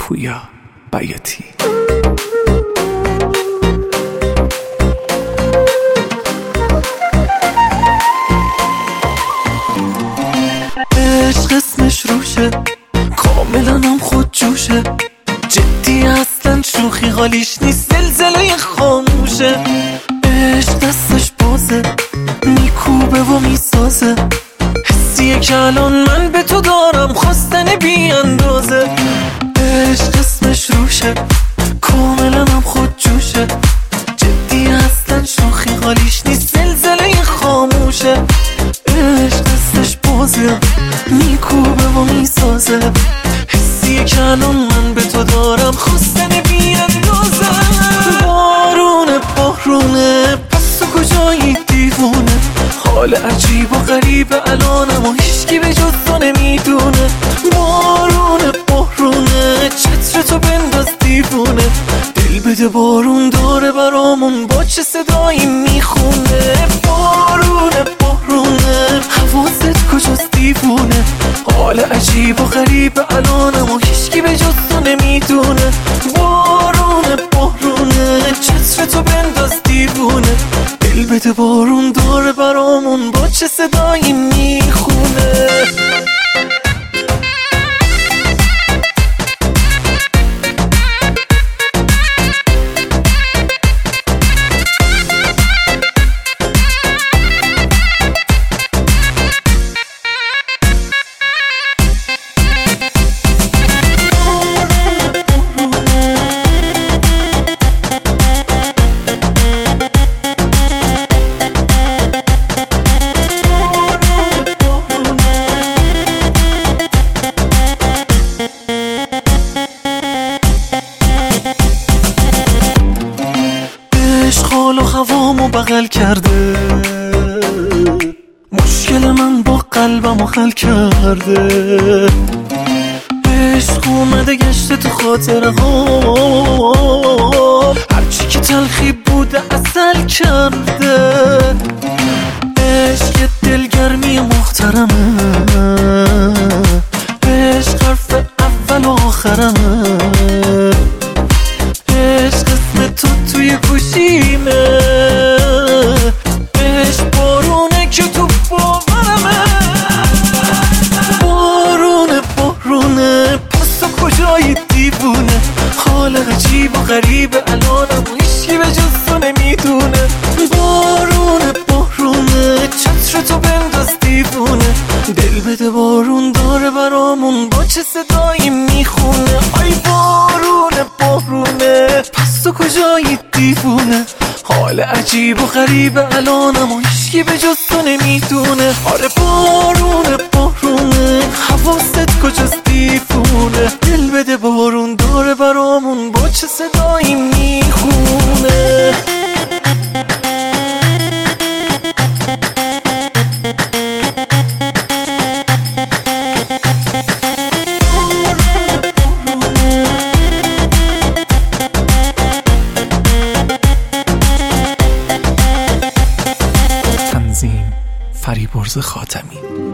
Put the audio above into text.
پویا بیاتی. عشق اسمش روشه، کاملا هم خود جوشه، جدی اصلا شوخی حالیش نیست، زلزله خاموشه. عشق دستش بازه، میکوبه و میسازه، حسیه که الان من به تو دارم، خواستن بی اندازه. عشق اسمش روشه، کاملا هم خود جوشه، جدی اصلا شوخی حالیش نیست، زلزله خاموشه. عشق دستش بازه، میکوبه و میسازه، حسیه که الان من به تو دارم، خواستن بی اندازه. بارونه پس تو کجایی دیوونه، حال عجیب و غریب الانم و هیچکی به جز تو نمیدونه. بارونه چتر تو بنداز دیوونه، دل بده بارون داره برامون، با چه صدایی میخونه. بارونه حواست کجاست دیوونه، حال عجیب و غریب الانم و هیچکی به جز تو نمیدونه. بارونه چتر تو بنداز دیوونه، دل بده بارون داره برامون، با چه صدایی میخونه. حال و هوامو بغل کرده، مشکل من با قلبمو حل کرده. عشق اومده گشته تو خاطره ها، هرچی که تلخی بوده عسل کرده. عشق دلگرمی محترمه، عشق حرف اول و آخرمه، عشق اسم تو توی گوشیمه، عشق بارونه که تو باورمه. بارونه پس تو کجایی دیوونه، حال عجیب و غریب الانم و هیچکی به جز تو نمیدونه. بارونه چتر تو بنداز دیوونه، دل بده بارون داره برامون، با چه صدایی میخونه. آی بارونه پس تو کجایی دیوونه، حال عجیب و غریب الانم و هیچکی به جز تو نمیدونه. آره بارونه حواست کجاست دیوونه، دل بده بارون داره برامون، با چه صدایی میخونه. تنظیم فریبرز خاتمی.